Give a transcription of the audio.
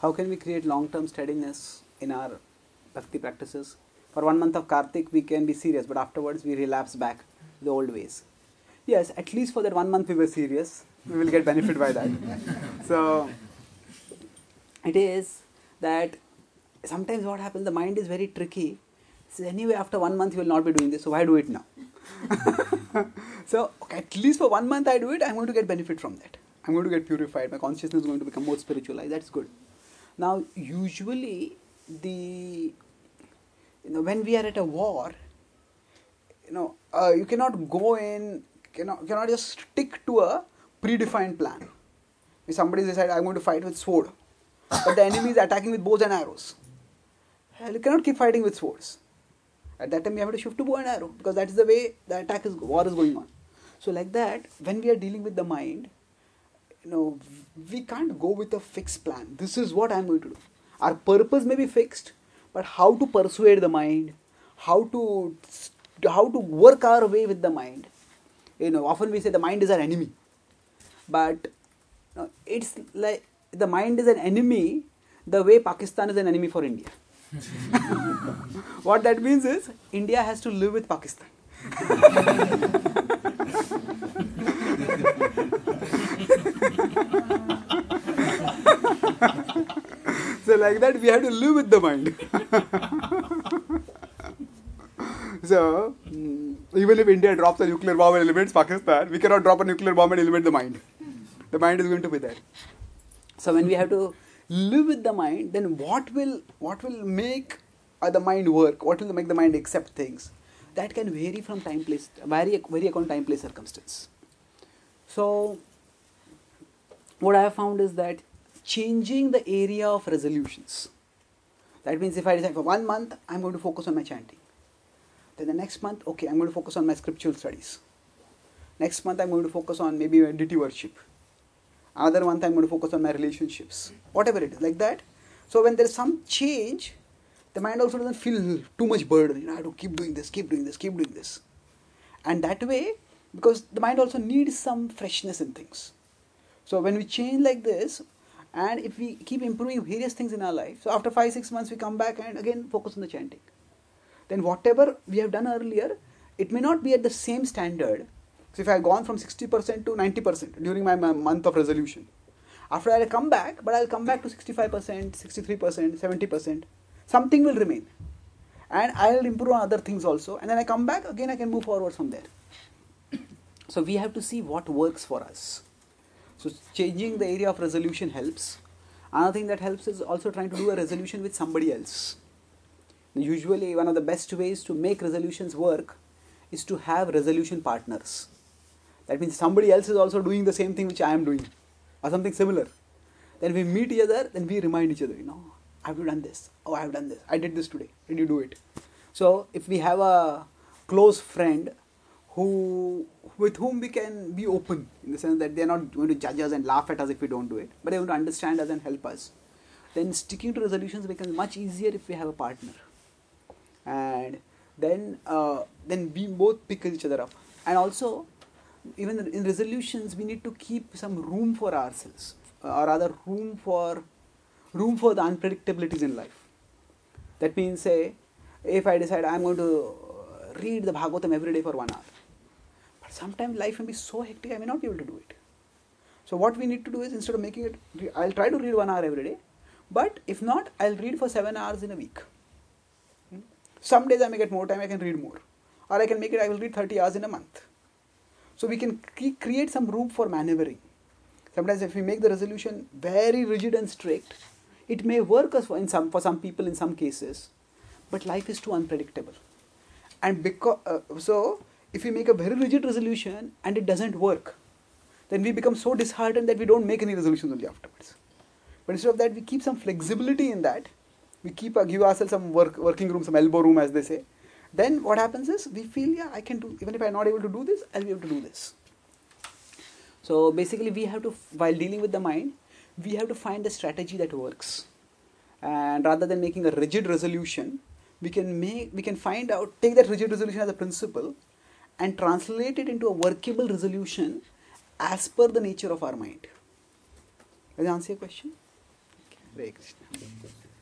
how can we create long-term steadiness in our bhakti practices? For 1 month of Kartik, we can be serious, but afterwards we relapse back to the old ways. Yes, at least for that 1 month we were serious. We will get benefit by that. So, it is that sometimes what happens, the mind is very tricky. So anyway, after 1 month you will not be doing this, so why do it now? So, okay, at least for 1 month I do it, I'm going to get benefit from that. I'm going to get purified, my consciousness is going to become more spiritualized, that's good. Now, usually, when we are at a war, you cannot go in, cannot just stick to a predefined plan. If somebody decides, I'm going to fight with sword, but the enemy is attacking with bows and arrows, you cannot keep fighting with swords. At that time, you have to shift to bow and arrow, because that is the way the war is going on. So like that, when we are dealing with the mind, we can't go with a fixed plan. This is what I'm going to do. Our purpose may be fixed, but how to persuade the mind, how to work our way with the mind. Often we say the mind is our enemy, but it's like the mind is an enemy the way Pakistan is an enemy for India. What that means is India has to live with Pakistan. So like that we have to live with the mind. So even if India drops a nuclear bomb and eliminates Pakistan, we cannot drop a nuclear bomb and eliminate the mind. The mind is going to be there. So when we have to live with the mind, then what will make the mind work? What will make the mind accept things? That can vary from time, place, vary according to time, place, circumstance. So what I have found is that changing the area of resolutions. That means if I decide for 1 month, I'm going to focus on my chanting. Then the next month, okay, I'm going to focus on my scriptural studies. Next month, I'm going to focus on maybe deity worship. Another month, I'm going to focus on my relationships. Whatever it is, like that. So when there is some change, the mind also doesn't feel too much burden. I have to keep doing this, keep doing this, keep doing this. And that way, because the mind also needs some freshness in things. So when we change like this, and if we keep improving various things in our life, so after 5-6 months we come back and again focus on the chanting. Then whatever we have done earlier, it may not be at the same standard. So if I have gone from 60% to 90% during my month of resolution, after I'll come back, but I'll come back to 65%, 63%, 70%. Something will remain. And I'll improve on other things also. And then I come back, again I can move forward from there. So we have to see what works for us. So changing the area of resolution helps. Another thing that helps is also trying to do a resolution with somebody else. Usually one of the best ways to make resolutions work is to have resolution partners. That means somebody else is also doing the same thing which I am doing, or something similar. Then we meet each other, then we remind each other, have you done this? Oh, I have done this. I did this today. Did you do it? So if we have a close friend with whom we can be open, in the sense that they are not going to judge us and laugh at us if we don't do it, but they want to understand us and help us, then sticking to resolutions becomes much easier if we have a partner. And then we both pick each other up. And also, even in resolutions, we need to keep some room for ourselves, or rather room for the unpredictabilities in life. That means, say, if I decide I'm going to read the Bhagavatam every day for 1 hour, but sometimes life may be so hectic I may not be able to do it. So what we need to do is, instead of making it, I'll try to read 1 hour every day, but if not, I'll read for 7 hours in a week. Some days I may get more time, I can read more. Or I can make it, I will read 30 hours in a month. So we can create some room for maneuvering. Sometimes if we make the resolution very rigid and strict, it may work for some people in some cases, but life is too unpredictable. And so if we make a very rigid resolution and it doesn't work, then we become so disheartened that we don't make any resolutions only afterwards. But instead of that, we keep some flexibility in that. We give ourselves some working room, some elbow room, as they say. Then what happens is, we feel, I can do, even if I'm not able to do this, I'll be able to do this. So basically, we have to, while dealing with the mind, we have to find a strategy that works. And rather than making a rigid resolution, we can take that rigid resolution as a principle and translate it into a workable resolution as per the nature of our mind. Does that answer your question? Hare Krishna.